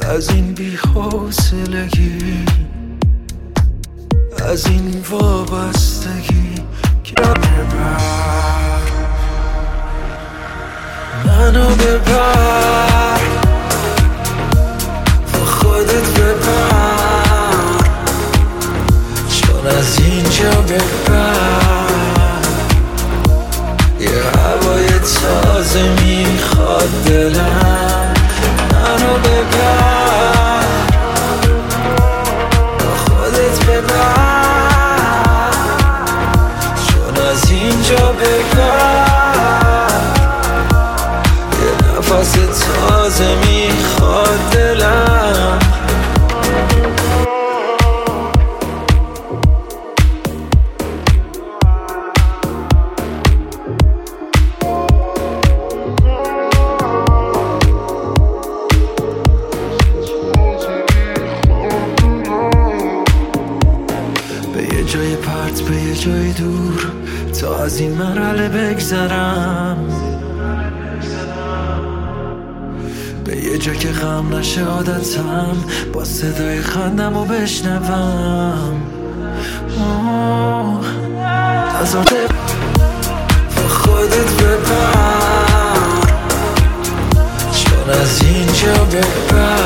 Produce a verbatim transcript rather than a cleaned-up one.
از این بی‌حوصلگی، از این وابستگی که ببر منو ببر با خودت ببر، چون از اینجا ببر یه هوای تازه میخواد دلم. منو ببر با خودت ببر، چون از اینجا ببر یه نفس تازه میخواد دلم. جای پرت به یه جای دور تا از این مرحله بگذرم، به یه جا که غم نشه عادتم، با صدای خندم رو بشنوم. تازه با خودت ببر، چون از اینجا ببر